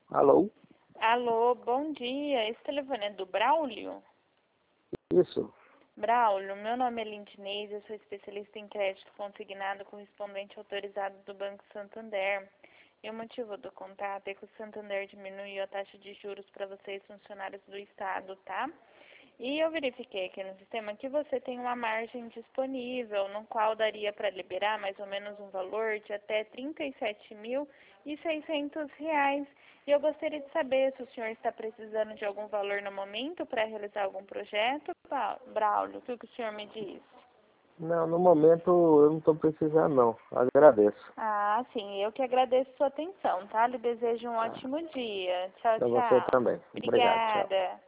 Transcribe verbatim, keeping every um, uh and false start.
Alô? Alô, bom dia. Esse telefone é do Braulio? Isso. Braulio, meu nome é Lindinês, eu sou especialista em crédito consignado correspondente autorizado do Banco Santander. E o motivo do contato é que o Santander diminuiu a taxa de juros para vocês, funcionários do Estado, tá? E eu verifiquei aqui no sistema que você tem uma margem disponível, no qual daria para liberar mais ou menos um valor de até trinta e sete mil e seiscentos reais. E eu gostaria de saber se o senhor está precisando de algum valor no momento para realizar algum projeto. Braulio, o que o senhor me diz? Não, no momento eu não estou precisando não. Agradeço. Ah, sim, eu que agradeço sua atenção, tá? Lhe desejo um Tá. ótimo dia. Tchau, Para você tchau. também. Obrigado, tchau. Obrigada.